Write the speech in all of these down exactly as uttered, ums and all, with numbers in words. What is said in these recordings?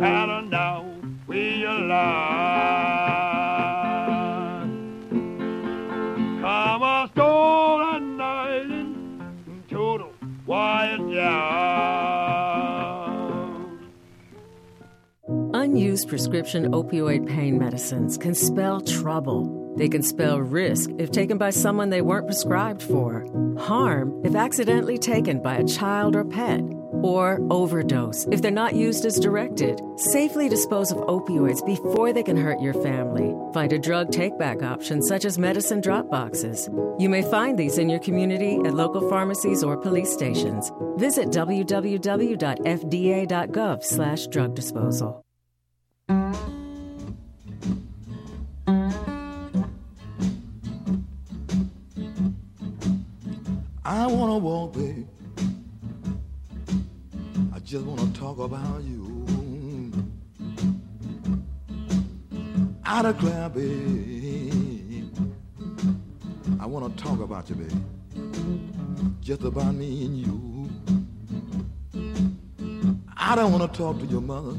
paddle down with your line. Come a stolen night into the Wyatt Yard. Unused prescription opioid pain medicines can spell trouble. They can spell risk if taken by someone they weren't prescribed for, harm if accidentally taken by a child or pet, or overdose if they're not used as directed. Safely dispose of opioids before they can hurt your family. Find a drug take-back option such as medicine drop boxes. You may find these in your community at local pharmacies or police stations. Visit w w w dot f d a dot gov slash drug disposal. I wanna walk, babe. I just wanna talk about you. I declare, babe, I wanna talk about you, babe. Just about me and you. I don't wanna talk to your mother,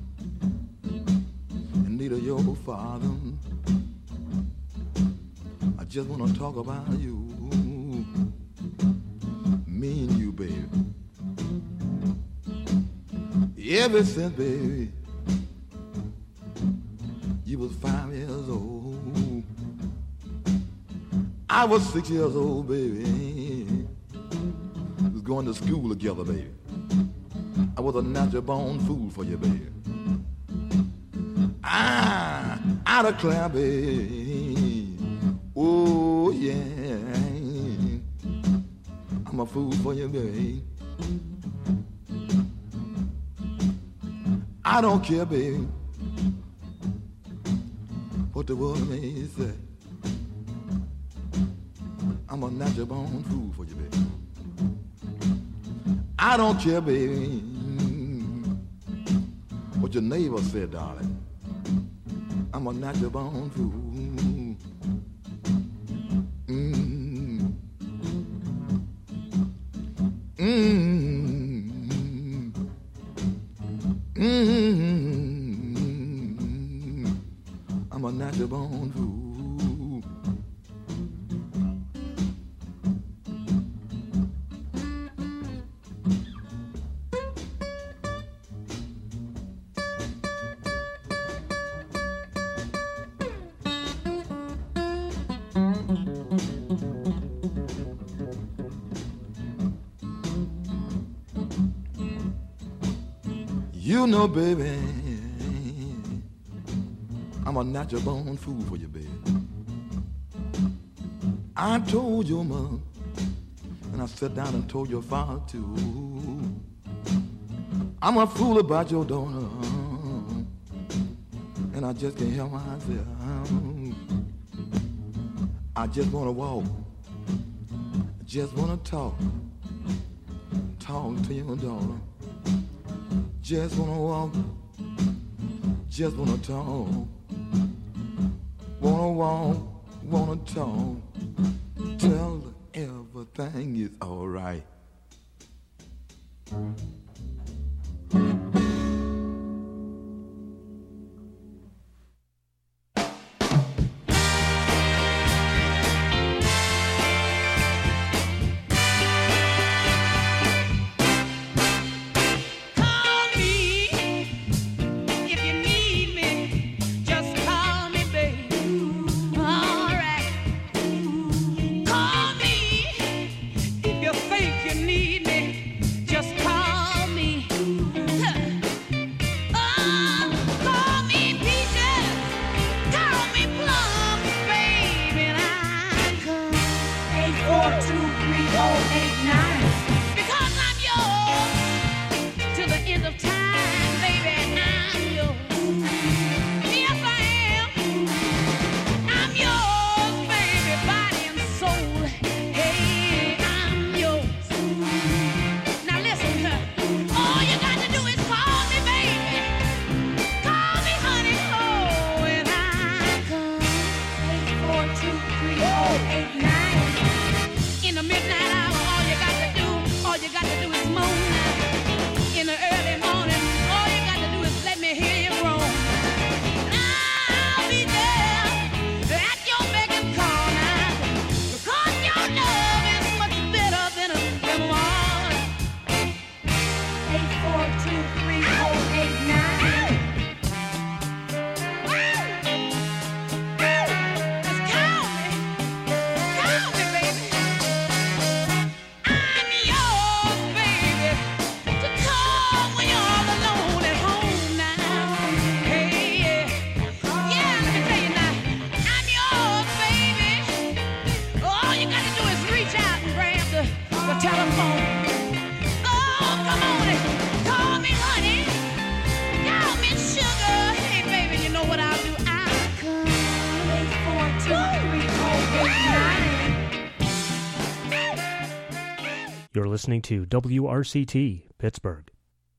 and neither your father. I just wanna talk about you. Me and you, baby. Ever since, baby, you was five years old. I was six years old, baby. We was going to school together, baby. I was a natural born fool for you, baby. I, I declare, baby. Oh, yeah. I'm a fool for you, baby. I don't care, baby, what the world may say. I'm a natural born fool for you, baby. I don't care, baby, what your neighbor said, darling. I'm a natural born fool. Mm. Mm-hmm. Mm-hmm. I'm a natural born fool. You know, baby, I'm a natural born fool for you, baby. I told your mother, and I sat down and told your father too. I'm a fool about your daughter, and I just can't help myself. I just wanna walk, I just wanna talk, talk to your daughter. Just wanna walk, just wanna talk, wanna walk, wanna talk, tell her everything is alright. If you think you need me, just call three, four, eight, nine. Just count me. Count me, baby. I'm yours, baby, to call when you're all alone at home now. Hey, yeah. Yeah, let me tell you now. I'm yours, baby. All you gotta do is reach out and grab the, the telephone. Oh, come on and call me, honey. Call me sugar. Hey, baby, you know what I'll do? I'll come. Eight, four, two, three, four, eight, nine. You're listening to W R C T, Pittsburgh.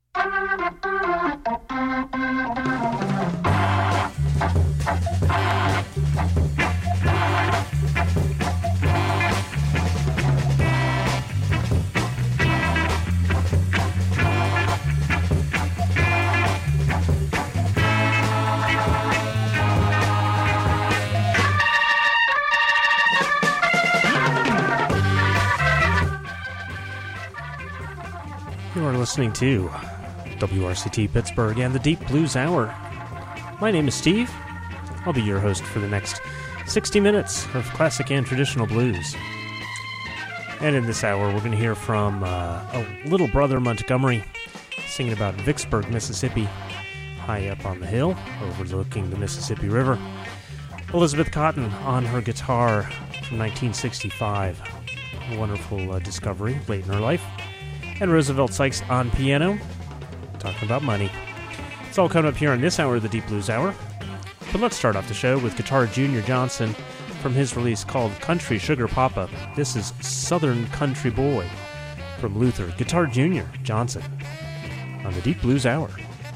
You are listening to W R C T Pittsburgh and the Deep Blues Hour. My name is Steve. I'll be your host for the next sixty minutes of classic and traditional blues. And in this hour, we're going to hear from uh, a Little Brother Montgomery singing about Vicksburg, Mississippi, high up on the hill overlooking the Mississippi River. Elizabeth Cotten on her guitar from nineteen sixty-five. A wonderful uh, discovery late in her life. And Roosevelt Sykes on piano, talking about money. It's all coming up here on this hour of the Deep Blues Hour. But let's start off the show with Guitar Junior Johnson from his release called Country Sugar Papa. This is Southern Country Boy from Luther. Guitar Junior Johnson on the Deep Blues Hour.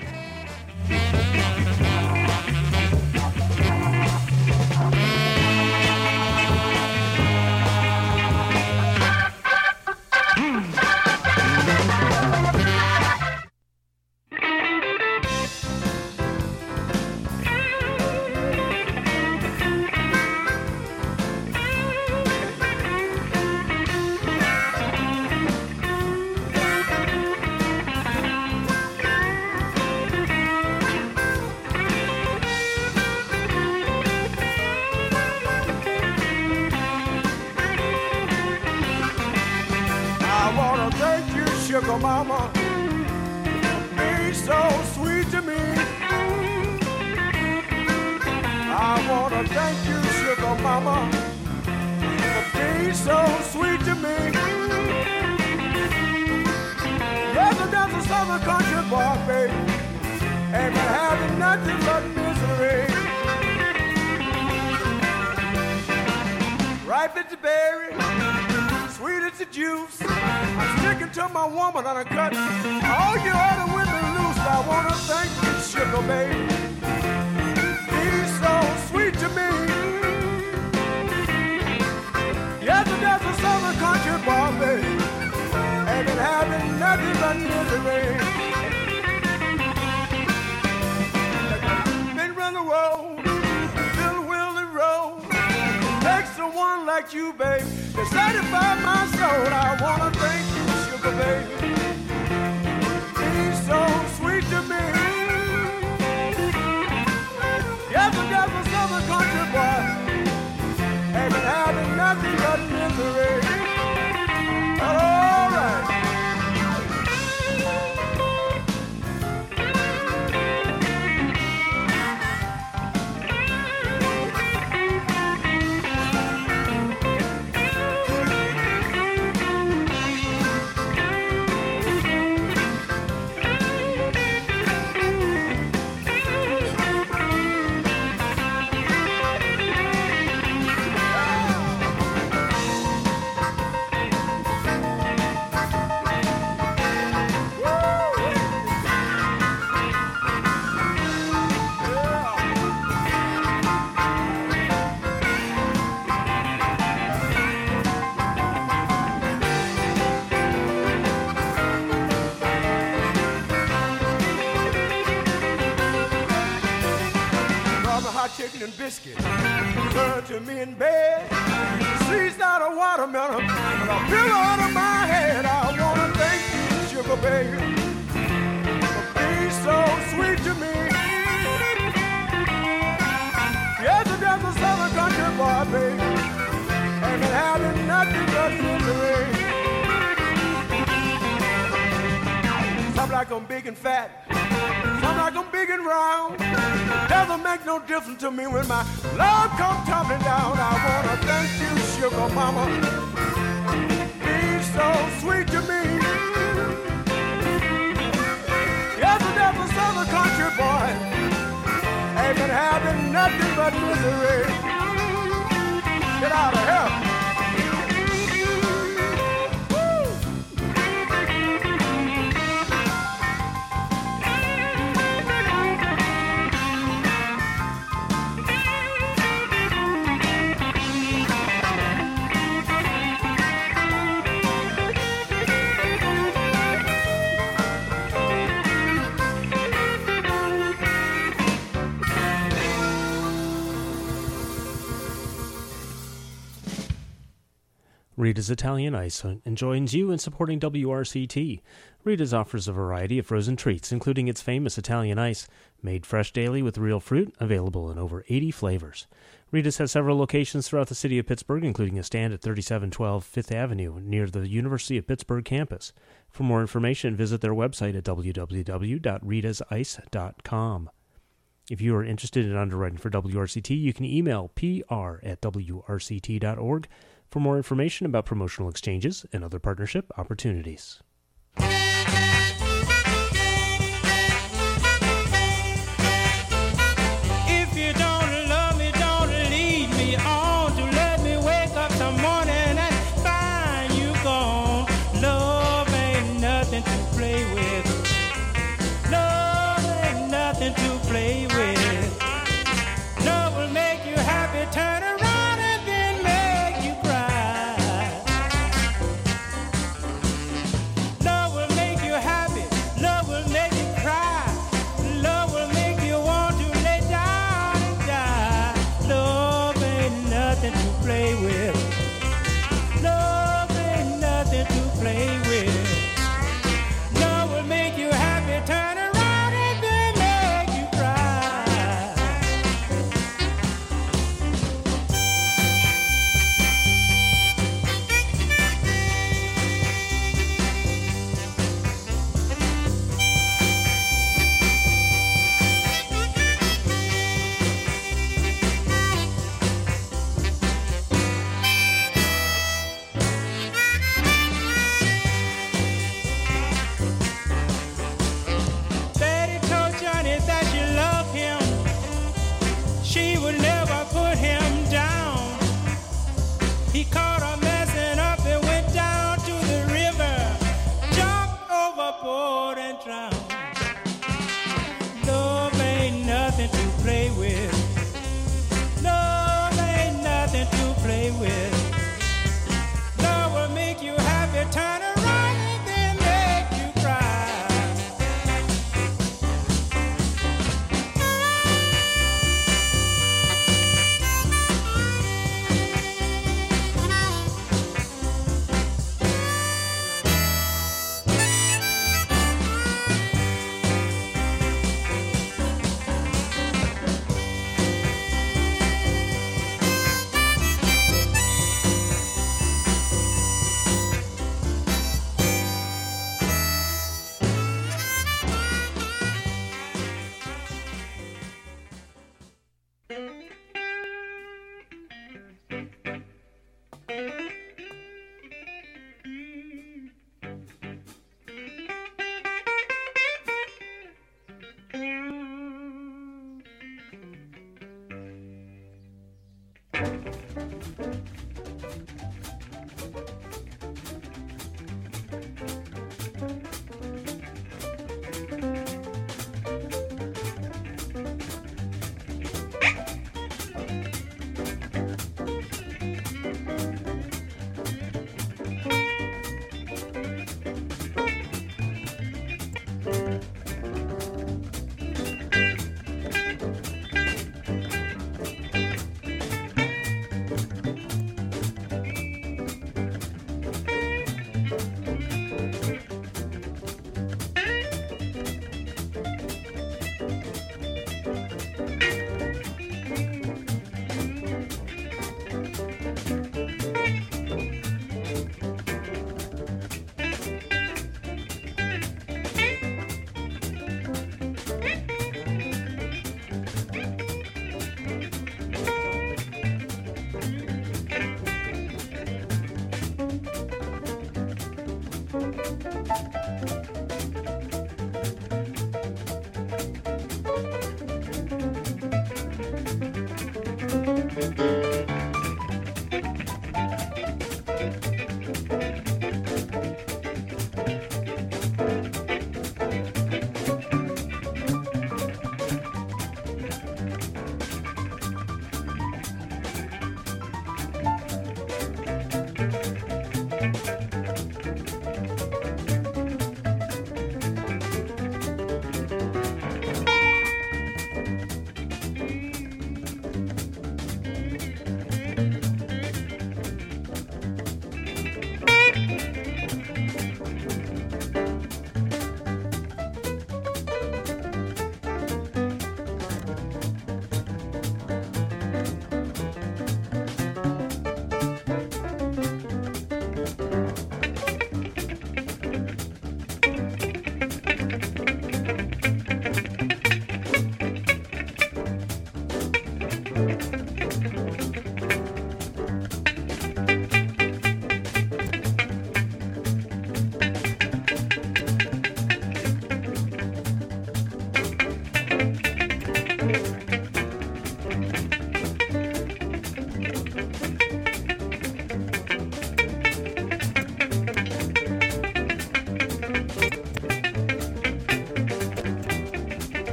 Sugar mama, be so sweet to me. I wanna thank you, sugar mama, for being so sweet to me. Yes, I'm just a southern country boy, baby, ain't been having nothing but misery. Ripe as the berry, sweet as the juice. I'm sticking to my woman on a cut. All you other women loose. I wanna thank you, sugar baby. Be so sweet to me. Yes, I'm just a southern country boy, baby. Ain't been having nothing but misery. Been run the road, Bill Willie Road. Takes someone like you, baby, to satisfy my soul. I wanna thank you, sugar baby. Be so sweet to me. Yes, I'm just a southern country boy. Ain't been having nothing but misery. All right. Chicken and biscuit served to me in bed. Squeezed out a watermelon and a pillow under my head. I wanna thank you, sugar baby, for like I'm big and fat, some like I'm big and round. Doesn't make no difference to me when my love comes tumbling down. I wanna thank you, sugar mama, being so sweet to me. Yes, the devil's southern country boy ain't been having nothing but misery. Get out of here. Rita's Italian Ice joins you in supporting W R C T. Rita's offers a variety of frozen treats, including its famous Italian Ice, made fresh daily with real fruit, available in over eighty flavors. Rita's has several locations throughout the city of Pittsburgh, including a stand at thirty-seven twelve Fifth Avenue near the University of Pittsburgh campus. For more information, visit their website at w w w dot ritas ice dot com. If you are interested in underwriting for W R C T, you can email p r at w r c t dot org for more information about promotional exchanges and other partnership opportunities. If you don't love me, don't lead me on to let me wake up some morning and find you gone. Love ain't nothing to play with. Love ain't nothing to play with. Love will make you happy, turn around.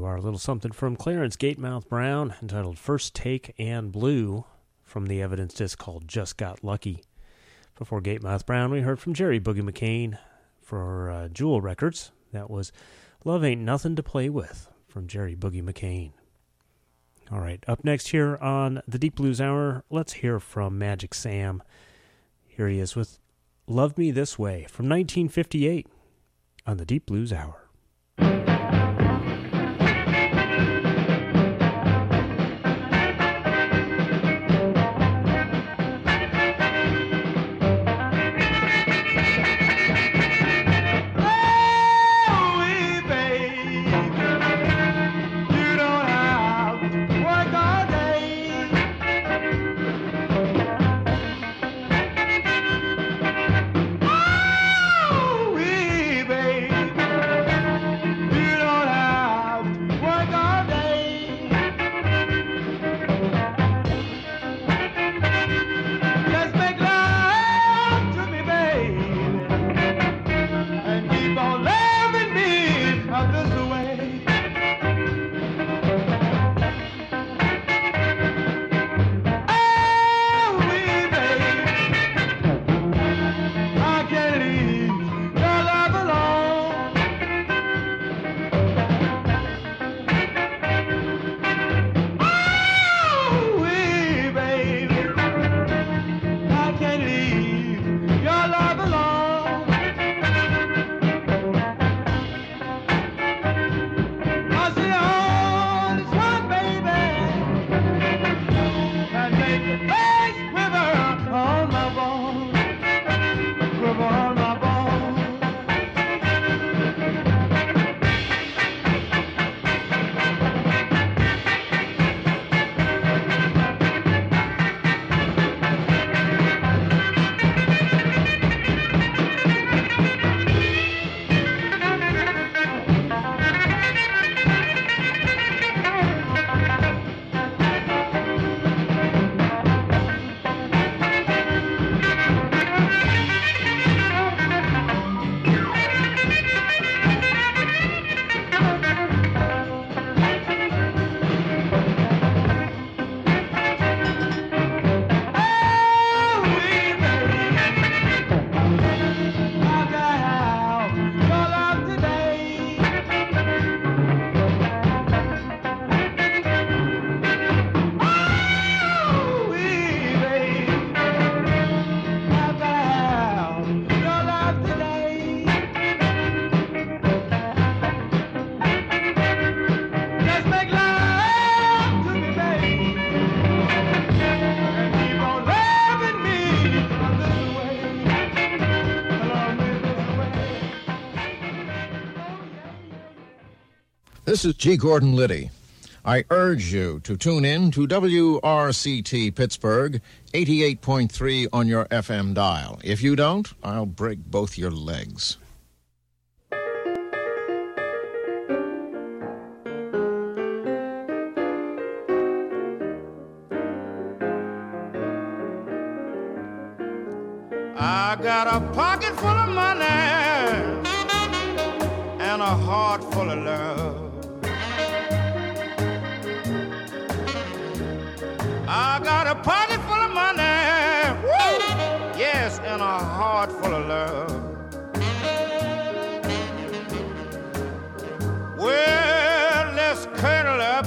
our little something from Clarence Gatemouth Brown entitled First Take and Blue from the Evidence disc called Just Got Lucky. Before Gatemouth Brown, we heard from Jerry Boogie McCain for uh, Jewel Records. That was Love Ain't Nothing to Play With from Jerry Boogie McCain. All right, up next here on the Deep Blues Hour, let's hear from Magic Sam. Here he is with Love Me This Way from nineteen fifty-eight on the Deep Blues Hour. This is G. Gordon Liddy. I urge you to tune in to W R C T Pittsburgh, eighty-eight point three on your F M dial. If you don't, I'll break both your legs. I got a pocket full of money and a heart full of love. I got a pocket full of money, woo, yes, and a heart full of love. Well, let's cuddle up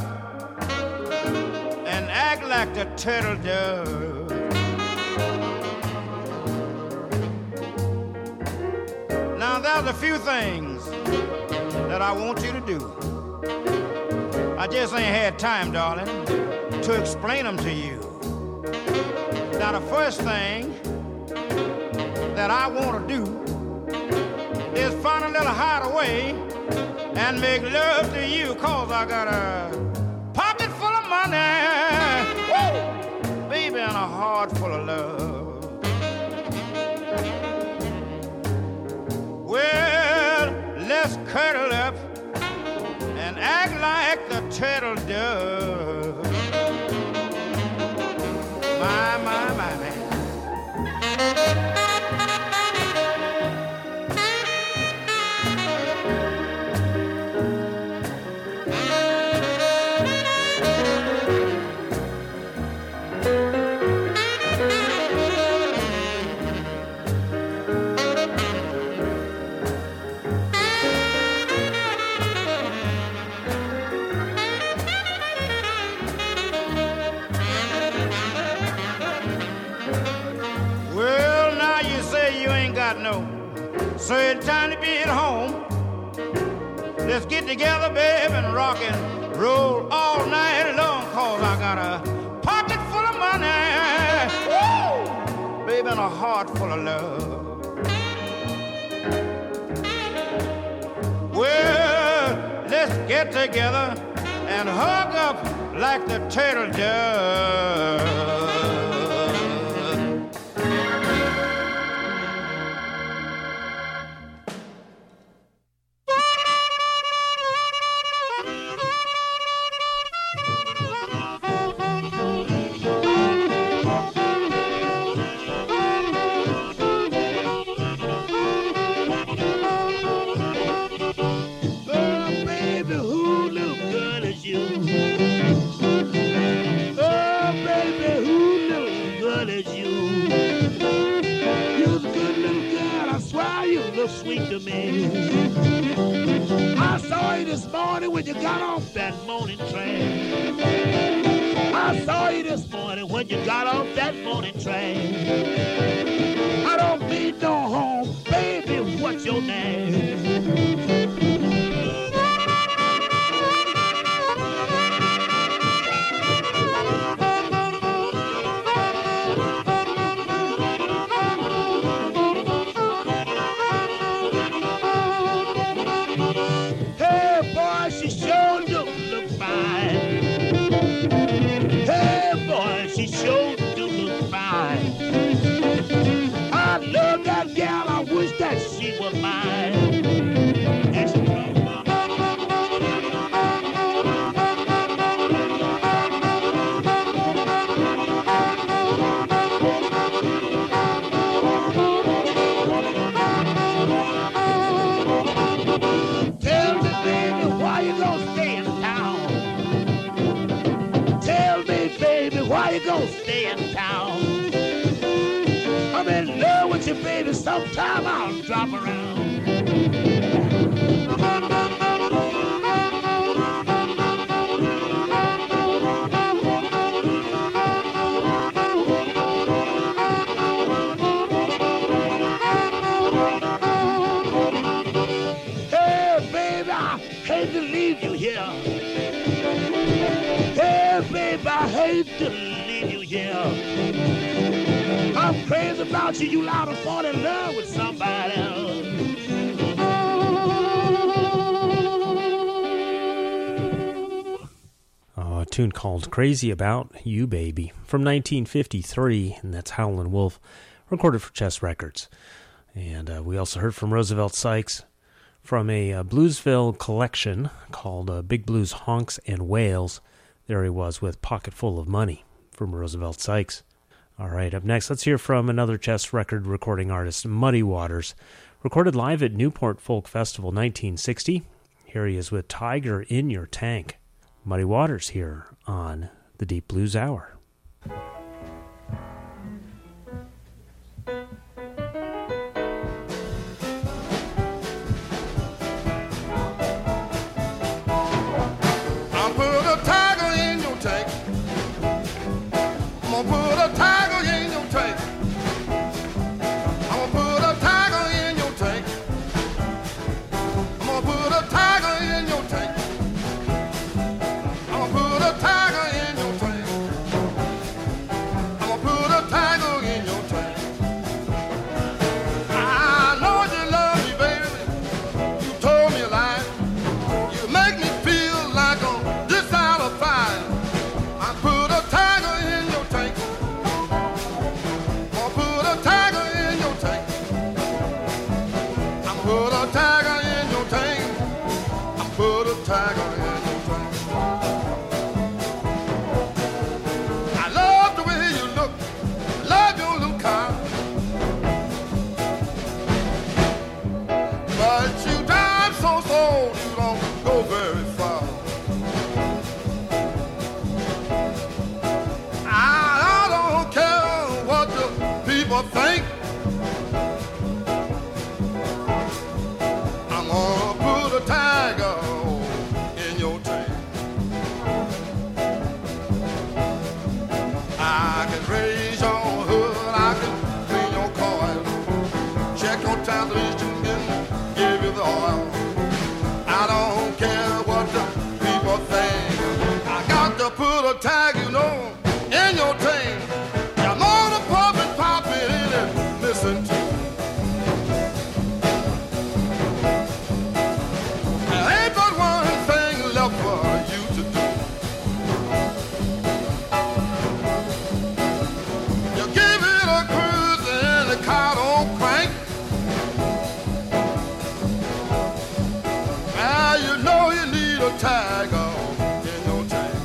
and act like the turtle does. Now, there's a few things that I want you to do. I just ain't had time, darling, to explain them to you. Now, the first thing that I want to do is find a little hideaway and make love to you, cause I got a pocket full of money, woo, baby, and a heart full of love. Well, let's cuddle up and act like the turtle does. My, my, my, man. time to be at home. Let's get together, baby, and rock and roll all night long, cause I got a pocket full of money, woo, baby, and a heart full of love. Well, let's get together and hug up like the turtle does. Sweet to me. I saw you this morning when you got off that morning train. I saw you this morning when you got off that morning train. I don't mean no harm, baby, what's your name? She was mine. And she tell me, baby, why you gonna stay in town? Tell me, baby, why you gonna stay in town? I'm in love with you, baby. Sometime I'll drop around. Hey, baby, I hate to leave you here. Hey, baby, I hate to leave you here. I'm crazy about you, you liable to fall in love with somebody else. Oh, a tune called Crazy About You, Baby, from nineteen fifty-three, and that's Howlin' Wolf, recorded for Chess Records. And uh, we also heard from Roosevelt Sykes from a uh, Bluesville collection called uh, Big Blues Honks and Wails. There he was with Pocket Full of Money from Roosevelt Sykes. All right, up next, let's hear from another Chess record recording artist, Muddy Waters, recorded live at Newport Folk Festival nineteen sixty. Here he is with Tiger in Your Tank. Muddy Waters here on the Deep Blues Hour. I'll put a tiger in your tank. I'm gonna put a tiger in your tank. I'm gonna put a tiger in your tank. I'm gonna put a tiger in your tank. I'm gonna put a tiger in your tank. I'm gonna put a tiger in your tank. I know you love me, baby. You told me a lie. You make me feel like I'm dissatisfied. I put a tiger in your tank. I'll put a tiger in your tank. I'm put a tiger in your tank. I'm put a tiger in your tank. I love the way you look. Love your little car. But you drive so slow, you don't go very far. I, I don't care what the people think. I'm gonna put a tiger in your tank. I can raise your hood, I can clean your car, check your television, tiger in your tank.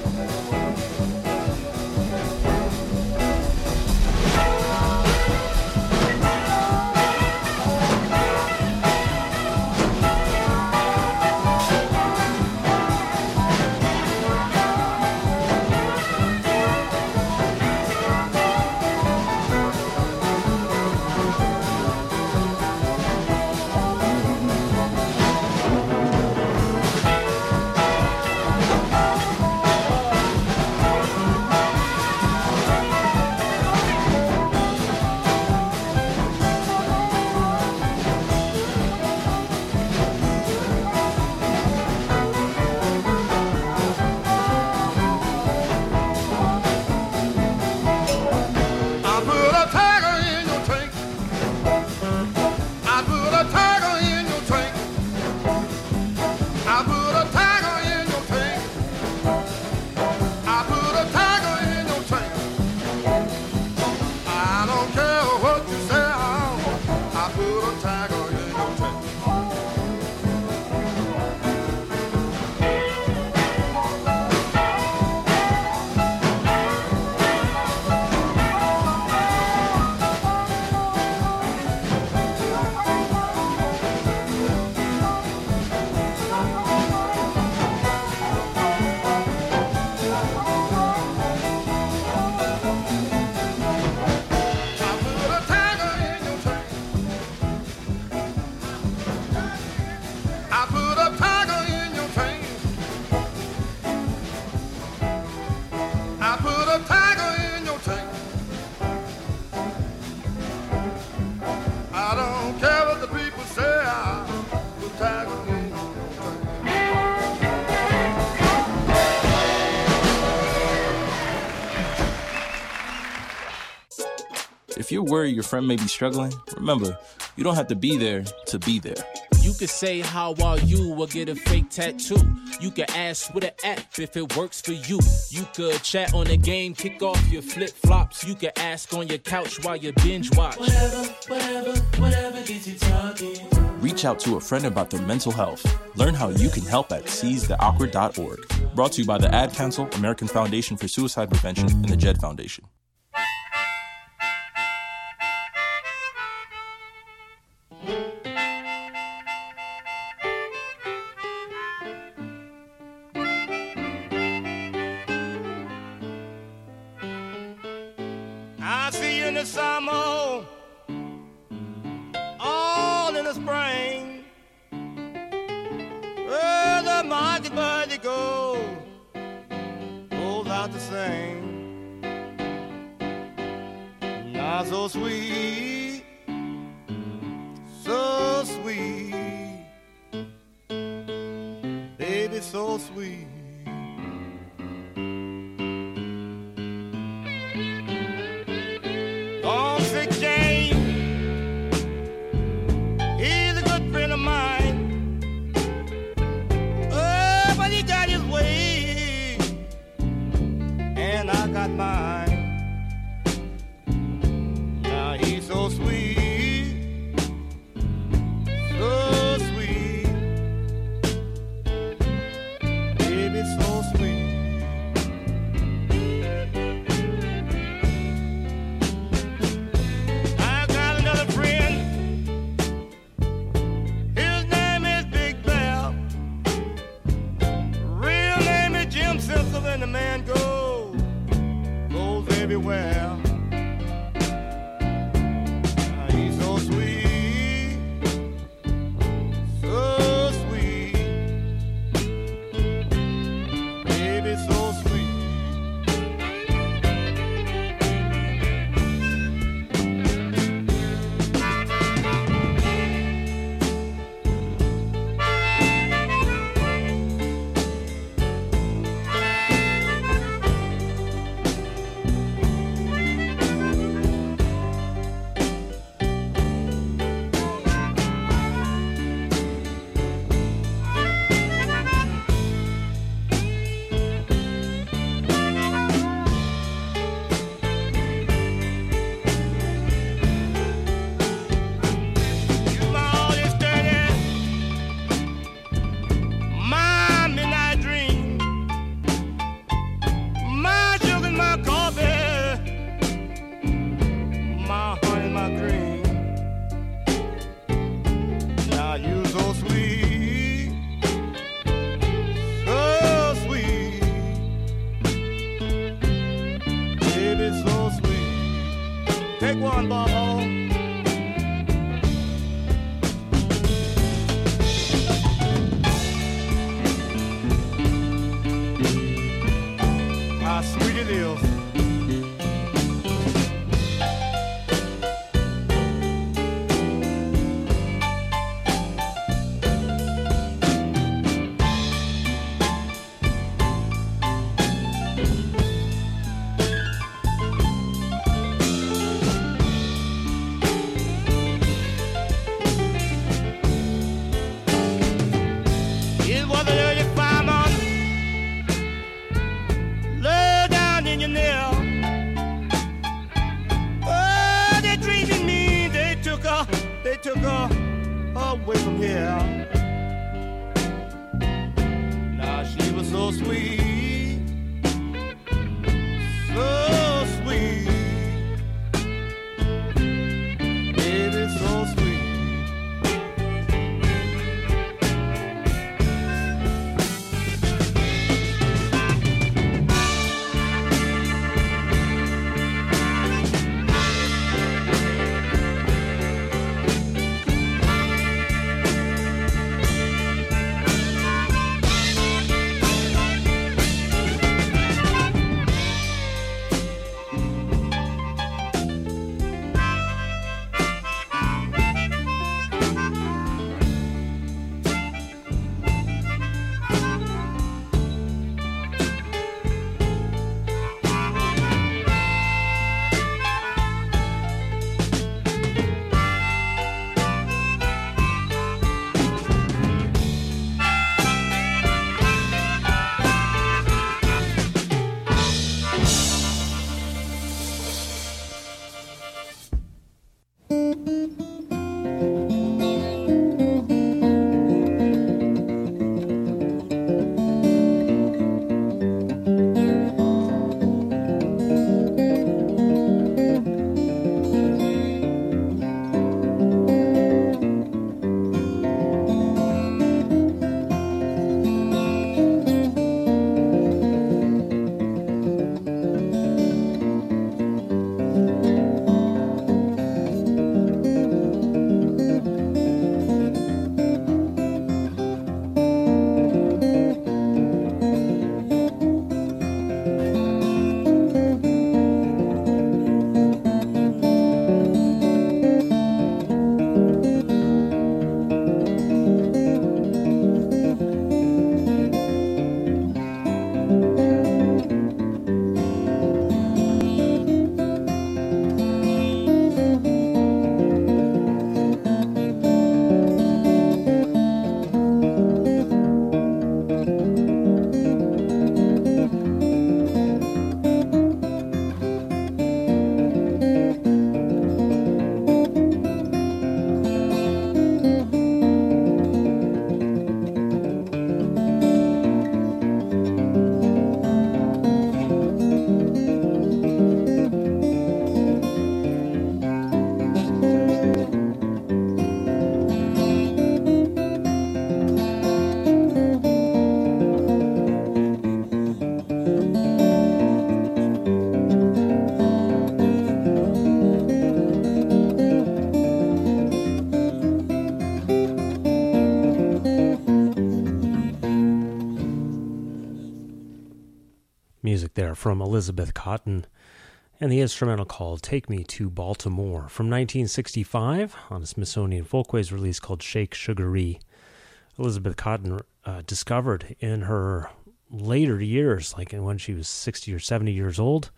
If you're worried your friend may be struggling, remember, you don't have to be there to be there. You could say, how are you, or get a fake tattoo. You could ask with an app if it works for you. You could chat on the game, kick off your flip-flops. You could ask on your couch while you binge watch. Whatever, whatever, whatever gets you talking. Reach out to a friend about their mental health. Learn how you can help at seize the awkward dot org. Brought to you by the Ad Council, American Foundation for Suicide Prevention, and the Jed Foundation. I see you in the summer, all in the spring. Where the mockingbird they go, goes out to sing. Now so sweet, so sweet, baby, so sweet. Oh, sick Jane, he's a good friend of mine. Oh, but he got his way, and I got mine. Now he's so sweet, so sweet, baby, so sweet. And the man go, go it is. It was an early farmer, low down in your nail. Oh, they treated me, they took her, they took her away from here. Now she was so sweet, so sweet, baby, so sweet. Music there from Elizabeth Cotten and the instrumental called Take Me to Baltimore from nineteen sixty-five on a Smithsonian Folkways release called Shake Sugaree. Elizabeth Cotten uh, discovered in her later years, like when she was sixty or seventy years old,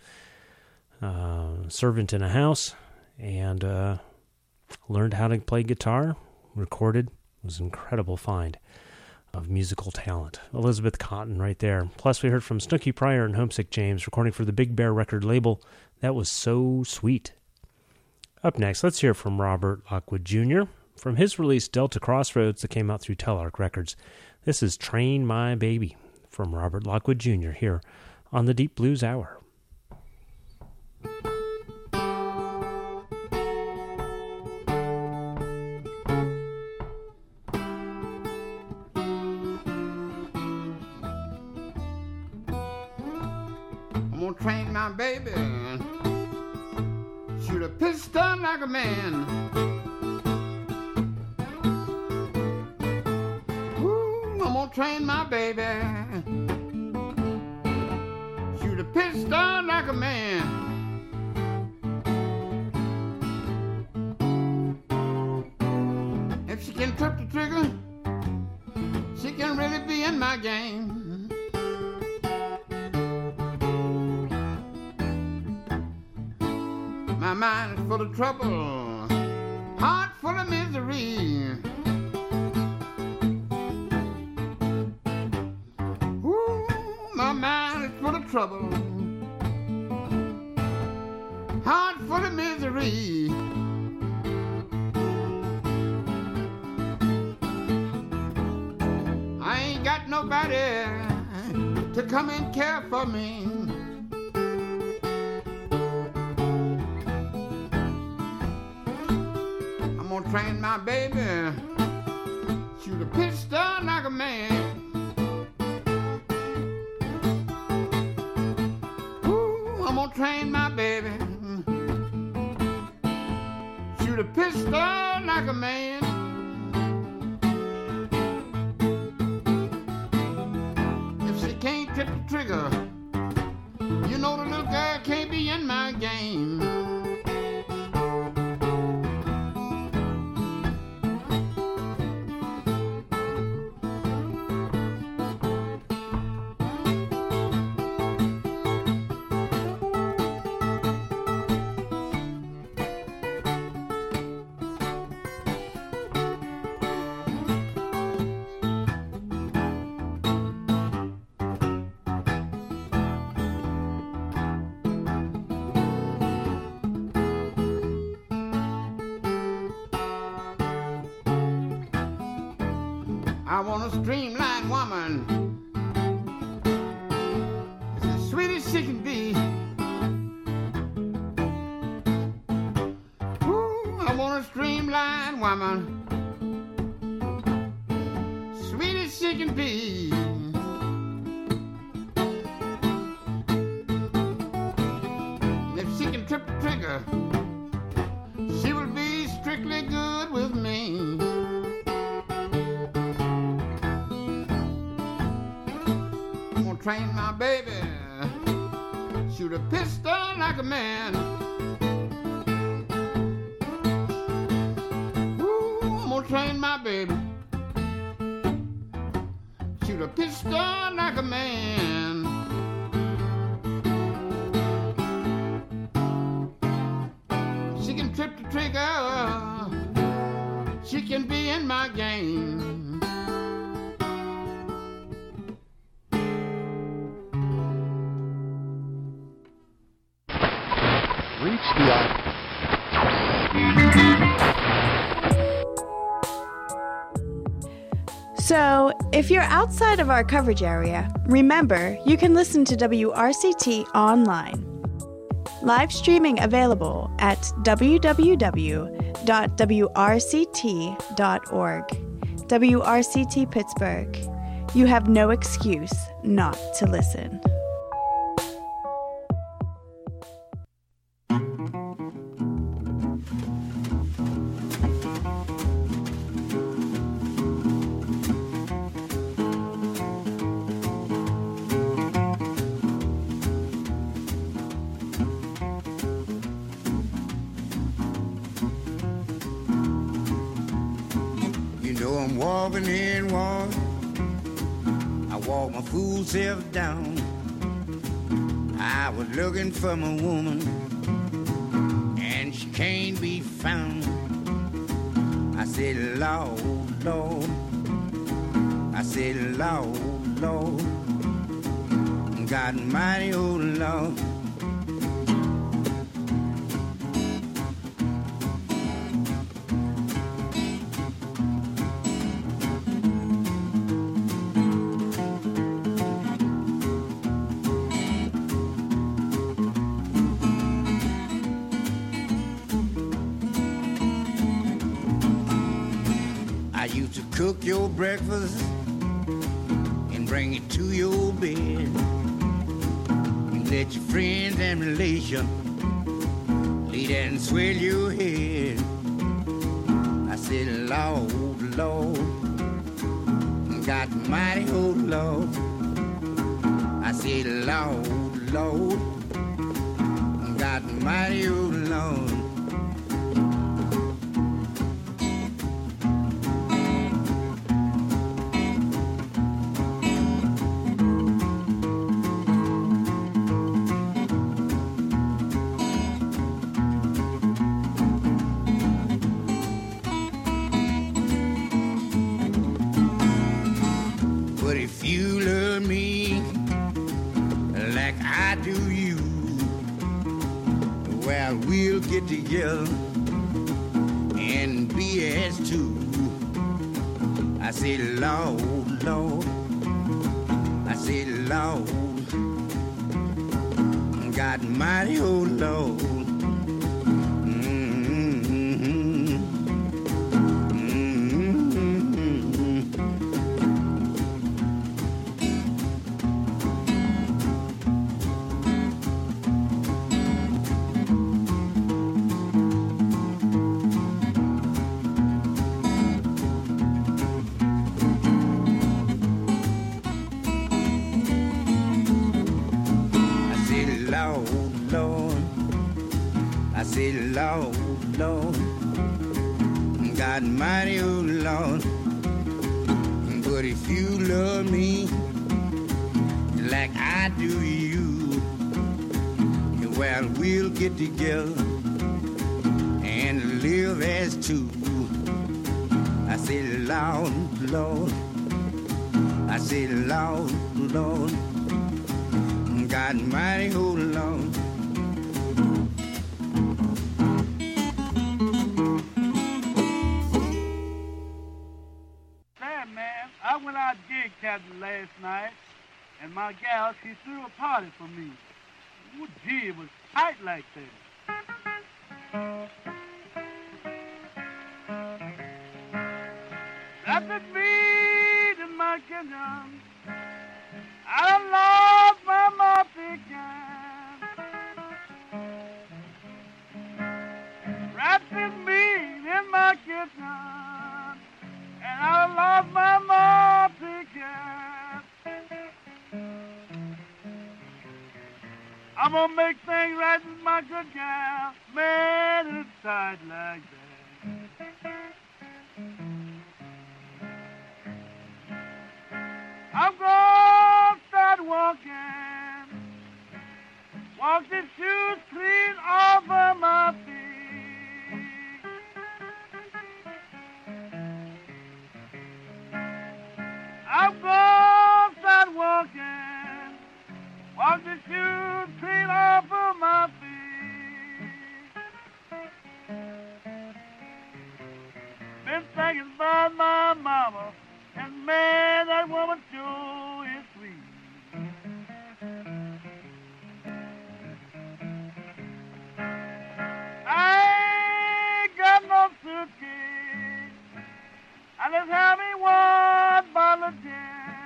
uh, servant in a house, and uh, learned how to play guitar, recorded. It was an incredible find of musical talent. Elizabeth Cotten right there. Plus we heard from Snooky Pryor and Homesick James recording for the Big Bear record label. That was so sweet. Up next, let's hear from Robert Lockwood Junior from his release Delta Crossroads that came out through Telarc Records. This is Train My Baby from Robert Lockwood Junior here on the Deep Blues Hour. I'm gonna train my baby, shoot a pistol like a man. Ooh, I'm gonna train my baby, shoot a have pitched on like a man. If she can trip the trigger, she can really be in my game. My mind is full of trouble, heart full of misery. Ooh, my mind is full of trouble, heart full of misery. I ain't got nobody to come and care for me. I'm gonna train my baby, shoot a pistol like a man. Ooh, I'm gonna train my baby, shoot a pistol like a man. If she can't trip the trigger, you know the little girl can't be in my game. I want a streamlined woman, as sweet as she can be. Ooh, I want a streamlined woman, sweet as she can be. And if she can trip the trigger, she will be strictly good with me. Train my baby, shoot a pistol like a man. Ooh, I'm gonna train my baby, shoot a pistol like a man. She can trip the trigger, she can be in my game. Reach the So, if you're outside of our coverage area, remember you can listen to W R C T online. Live streaming available at w w w dot w r c t dot org. W R C T Pittsburgh. You have no excuse not to listen. Walking in one, I walk my fool self down. I was looking for my woman, and she can't be found. I said, Lord, Lord, I said, Lord, Lord, God mighty, oh Lord. Cook your breakfast and bring it to your bed. And let your friends and relations lay there and swell your head. I said, Lord, Lord, God mighty, oh Lord. I said, Lord, Lord, got mighty old Lord. But if you love me like I do you, well, we'll get together and be as two. I said, Lord, Lord, I said, Lord, God mighty old Lord. Lord, Lord, God mighty old Lord. But if you love me like I do you, well, we'll get together and live as two. I said, Lord, Lord, I said, Lord, Lord, God mighty old Lord. Captain last night, and my gal, she threw a party for me. Ooh, gee, it was tight like that. Nothing beat in my kingdom. I lost my mouth again. Rats in meat in my kitchen, and I lost my mouth again. I'm gonna make things right with my good gal. Man, it's tight like that. I'm gonna start walking, walk the shoes clean off of my feet. I'm gonna start walking, walk the shoes clean off of my feet. Been thinking about my mama, and man, that woman sure is sweet. I ain't got no suitcase, I just have me one bottle of gin.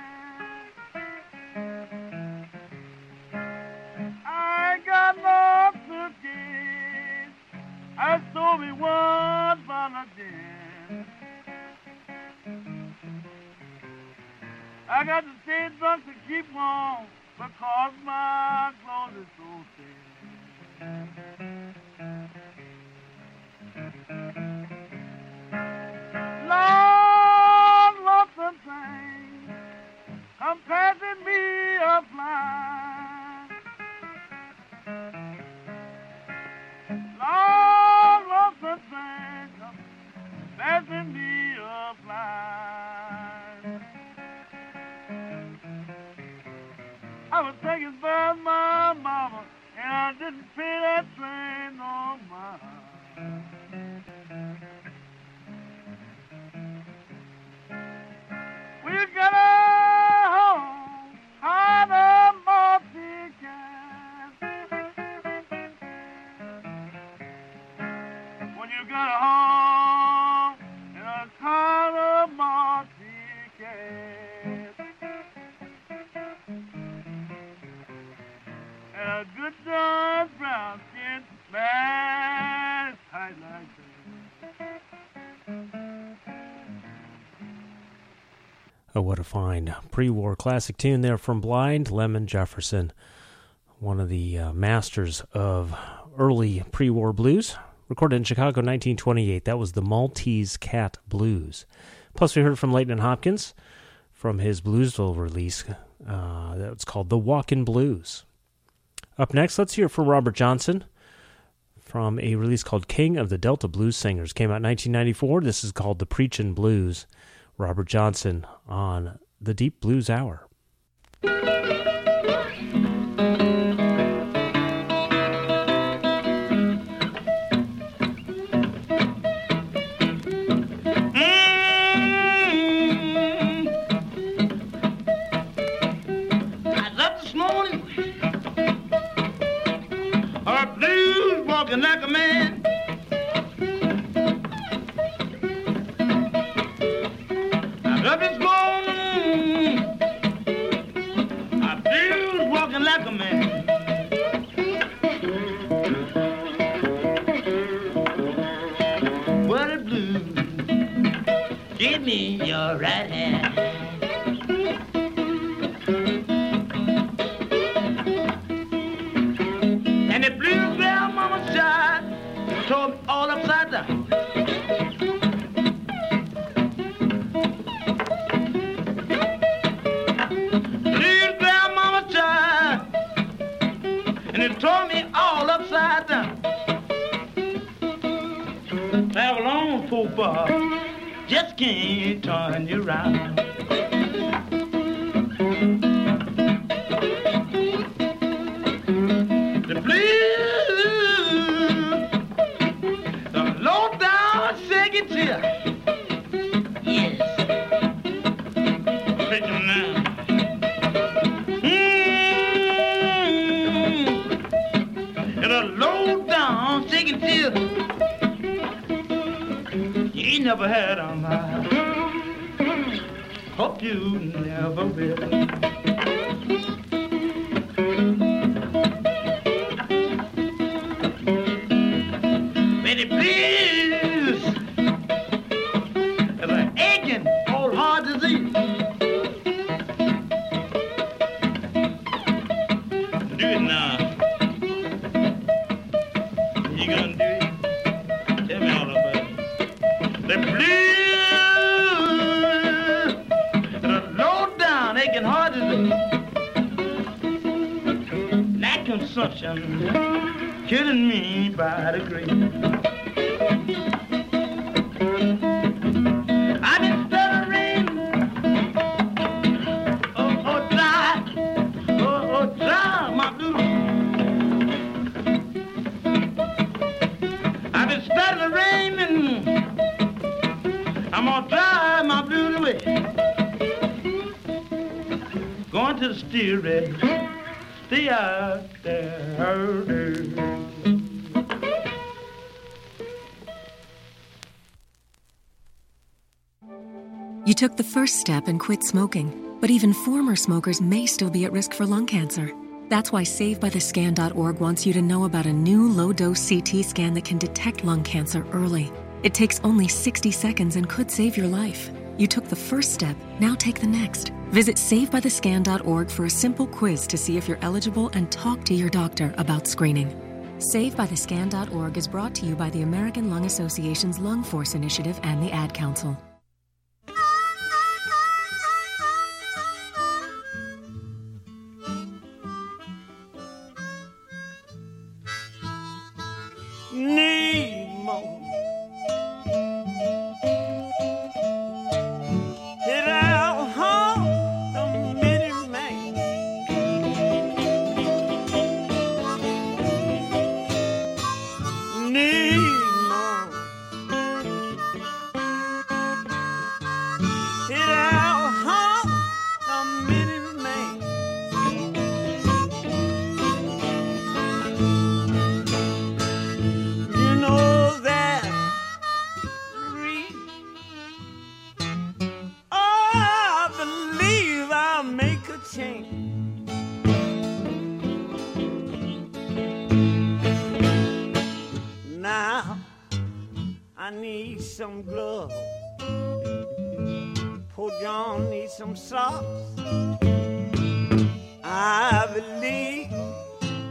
I ain't got no suitcase, I just sold me one bottle of gin. I got to stay drunk to keep warm because my clothes are so thin. Long, lonesome things come passing me up line. Long, lonesome things come passing me up line. I was thinking about my mama, and I didn't pay that train no mind. We got a home, kind of multi-can. When you got a home, and a kind of multi-can. And a good John Brown skin, man, it's tight like that. Oh, what a fine pre-war classic tune there from Blind Lemon Jefferson. one of the uh, masters of early pre-war blues, recorded in Chicago in nineteen twenty-eight. That was the Maltese Cat Blues. Plus, we heard from Leighton Hopkins from his Bluesville release. Uh, that's called The Walkin' Blues. Up next, let's hear from Robert Johnson from a release called King of the Delta Blues Singers. Came out in nineteen ninety-four. This is called The Preachin' Blues. Robert Johnson on the Deep Blues Hour. Like a man, I got this morning, I feel walking like a man. What a blues, give me your right hand. And the blues girl mama shot, told me all upside down. Blues girl mama shot, and it tore me all upside down. Travel on so far, just can't turn you around. The blues, the low down shake it till, yes, take them now. Mm-hmm. And a low down shake it till, you ain't never had them. I hope you never will. Betty, please, it's an aching old heart disease. Do it now. You gonna do it? Tell me all about it. The blues, the low down aching heart disease. Lack consumption, killing me by the grave. I've been stuttering, oh, oh, dry, oh, oh, dry, my blues. I've been stuttering, I'm gonna drive my blues away. Going to the steerage, stay out there. You took the first step and quit smoking, but even former smokers may still be at risk for lung cancer. That's why Save By The Scan dot org wants you to know about a new low-dose C T scan that can detect lung cancer early. It takes only sixty seconds and could save your life. You took the first step, now take the next. Visit Save By The Scan dot org for a simple quiz to see if you're eligible and talk to your doctor about screening. Save By The Scan dot org is brought to you by the American Lung Association's Lung Force Initiative and the Ad Council. Need more. Hit out home, the minute man. Need more. Hit out home, the minute man. You know that reason. Oh, I believe I'll make a change. Now I need some gloves. Poor John needs some socks. I believe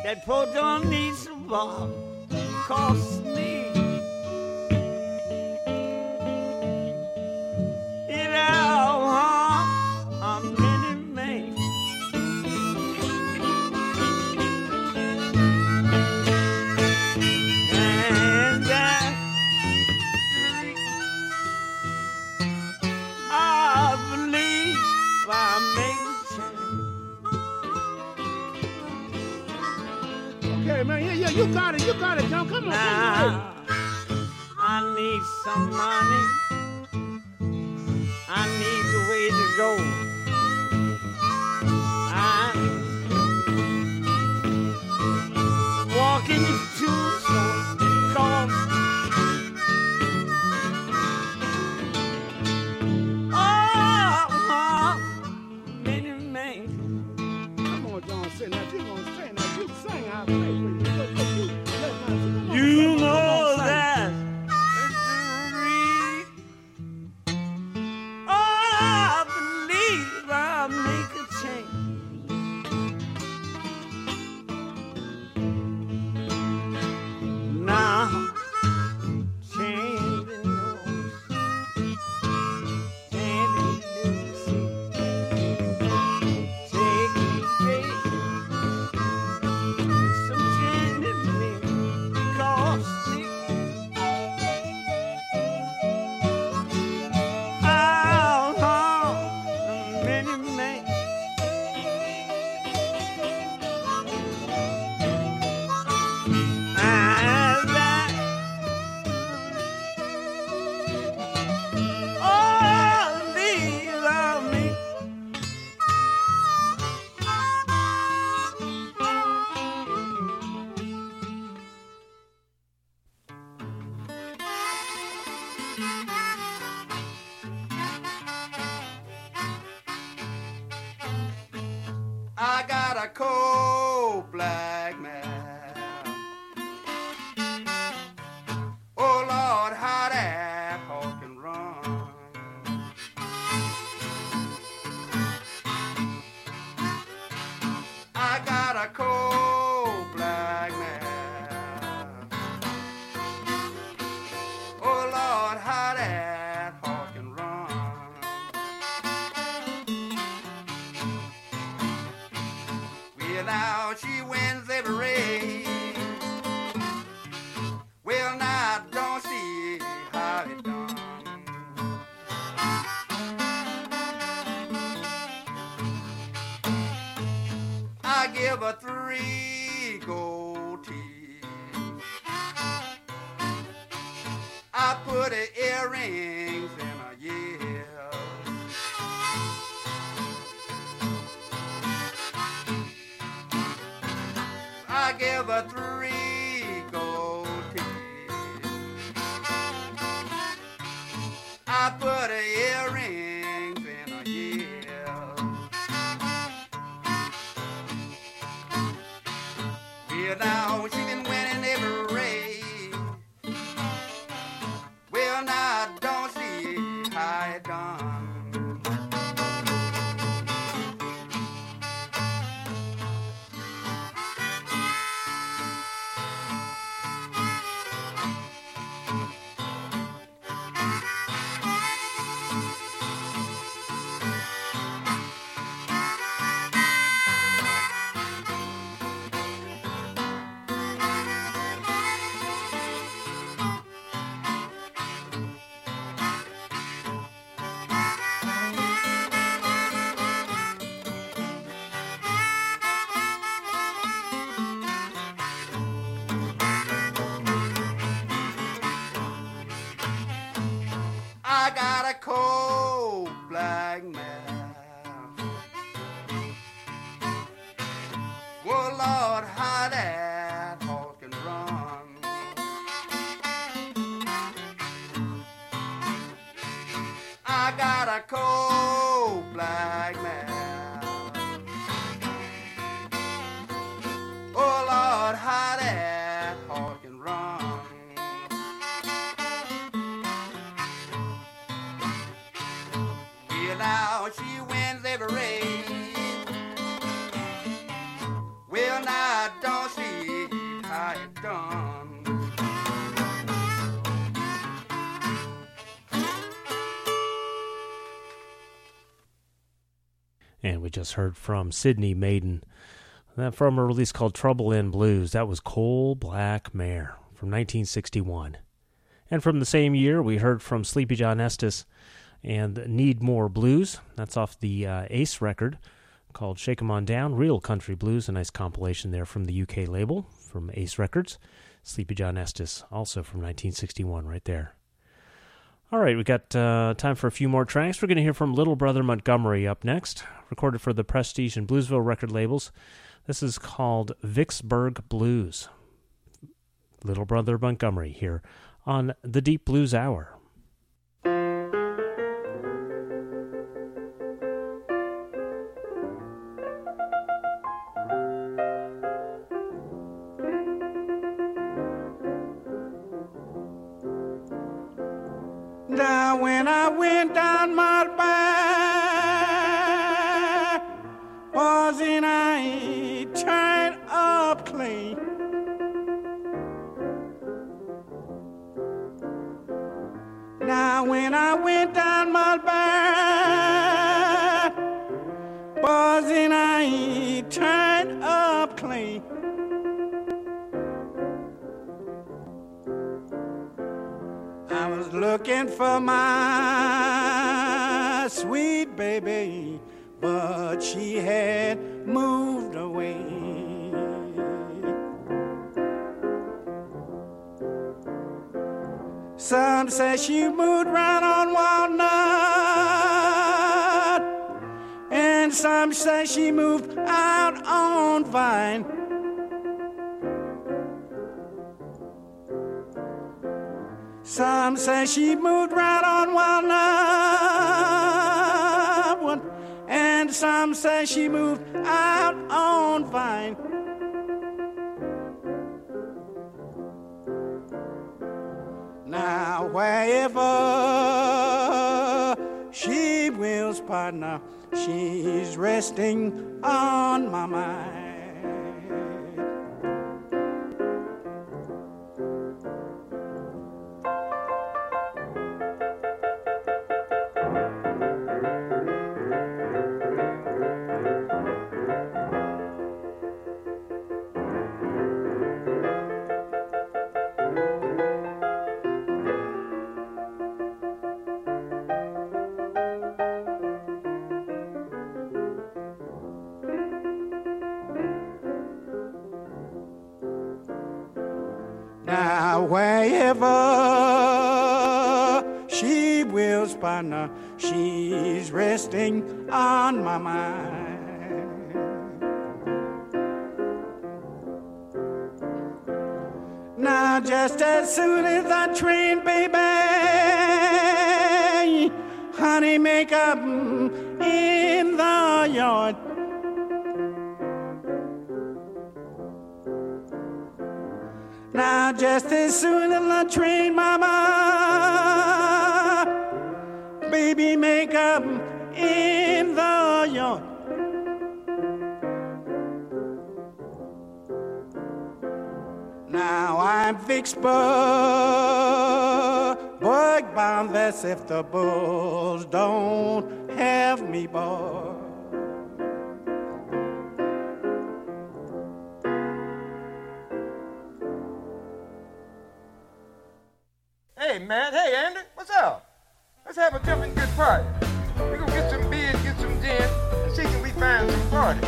That poor don't need some bomb. Cost me. It out a many man. And that I believe I make a change. Okay, man, yeah, yeah, you got it, you got it, John. Come on, Now, I need some money. I need the way to go. I'm walking to some cause. Oh, many men. Come on, John, say that. You gonna say that. You sing, I'll play for you. Look, look, you. Let my- You come on, know come on, that. I believe I'll make a change. Now, changing those, changing the sea, taking faith, some changing me, cost me. I got a cold black man. Oh Lord, how that horse can run. I got a cold black man. Oh Lord, how that horse can run. Well, now she wins every race. Well, now I don't see how it done. I give her three gold teeth. I put her earrings in her ear. I give her three gold teeth. I put her earrings in her ear. Well, now she been winning every race. Well, now I don't see how it done. I got a cold black man. Oh Lord, how that horse can run. I got a cold black man. Oh Lord, how that horse can run. Well, now she wins every race. Well, now I don't see And we just heard from Sydney Maiden, that from a release called Trouble in Blues. That was Coal Black Mare from nineteen sixty-one. And from the same year, we heard from Sleepy John Estes and Need More Blues. That's off the uh, Ace record called Shake 'Em On Down, Real Country Blues, a nice compilation there from the U K label, from Ace Records. Sleepy John Estes, also from nineteen sixty-one, right there. All right, we got uh, time for a few more tracks. We're going to hear from Little Brother Montgomery up next, recorded for the Prestige and Bluesville record labels. This is called Vicksburg Blues. Little Brother Montgomery here on the Deep Blues Hour. Now when I went down my back, wasn't I turned up clean? Now when I went down my back, wasn't I turned up clean? I was looking for my sweet baby, but she had moved away. Some say she moved round on Walnut, and some say she moved out on Vine. Some say she moved right on Walnut, and some say she moved out on Vine. Now wherever she wills, partner, she's resting on my mind. Now wherever she wills, partner, she's resting on my mind. Now just as soon as I train, baby, honey, make up in the yard. Now just as soon as I train, mama, baby, make up in the yard. Now I'm Vicksburg bound, that's if the bulls don't have me, boy. Hey, man. Hey, Andy. What's up? Let's have a jumping good party. We're gonna get some beers, get some gin, and see can we find some party.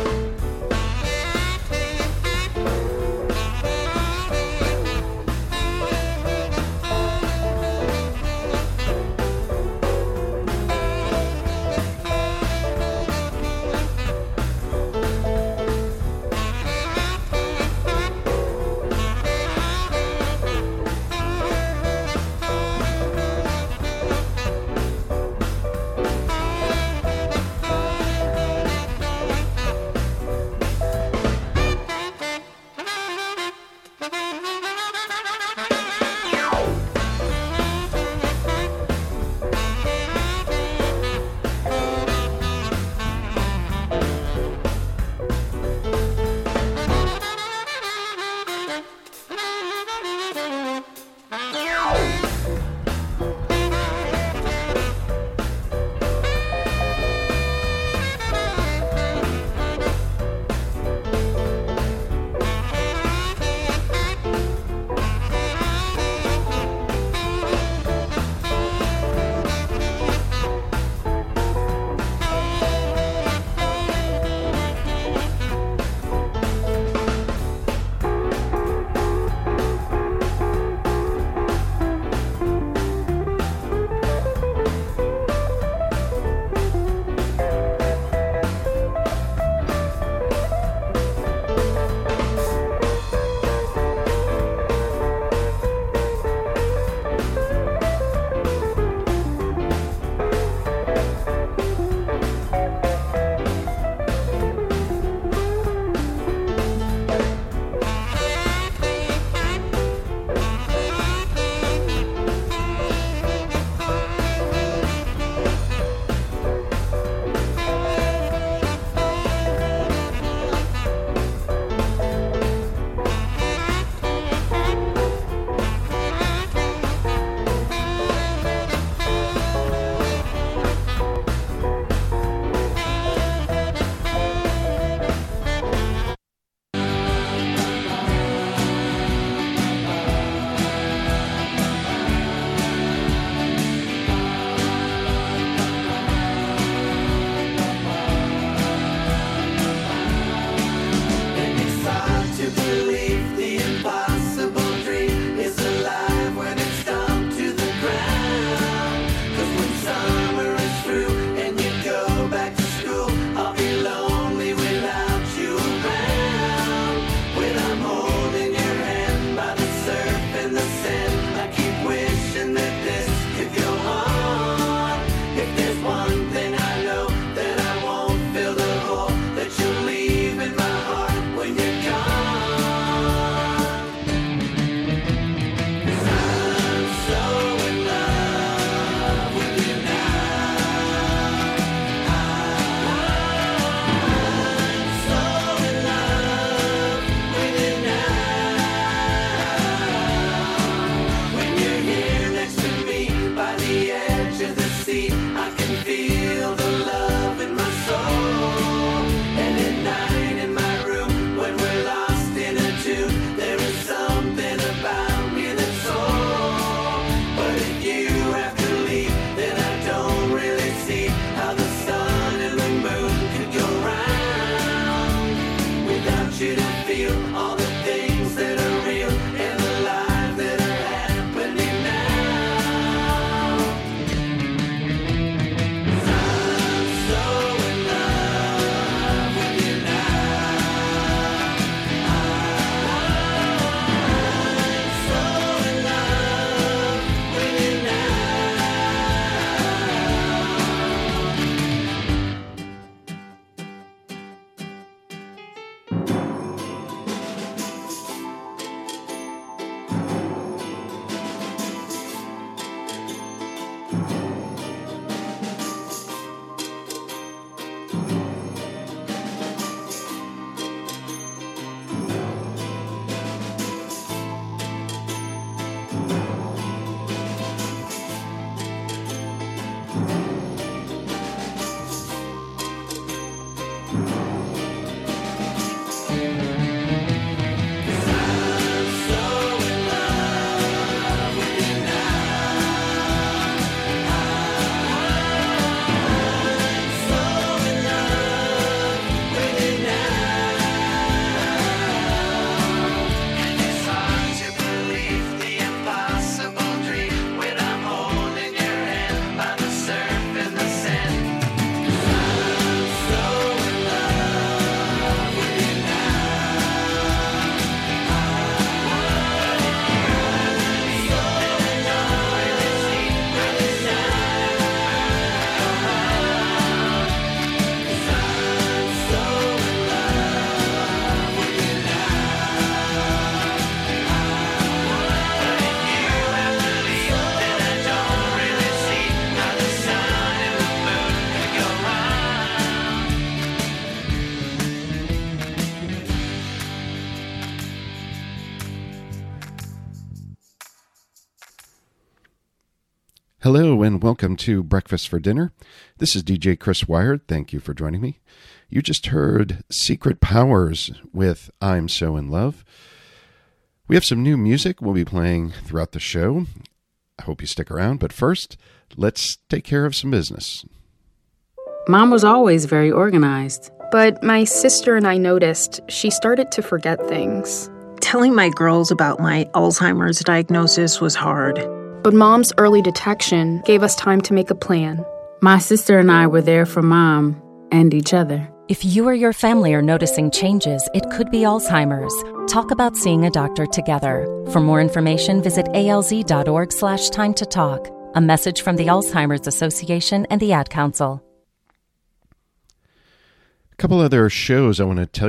Hello and welcome to Breakfast for Dinner. This is D J Chris Wired. Thank you for joining me. You just heard Secret Powers with I'm So In Love. We have some new music we'll be playing throughout the show. I hope you stick around, but first, let's take care of some business. Mom was always very organized. But my sister and I noticed she started to forget things. Telling my girls about my Alzheimer's diagnosis was hard. But Mom's early detection gave us time to make a plan. My sister and I were there for Mom and each other. If you or your family are noticing changes, it could be Alzheimer's. Talk about seeing a doctor together. For more information, visit alz.org slash time to talk. A message from the Alzheimer's Association and the Ad Council. A couple other shows I want to tell you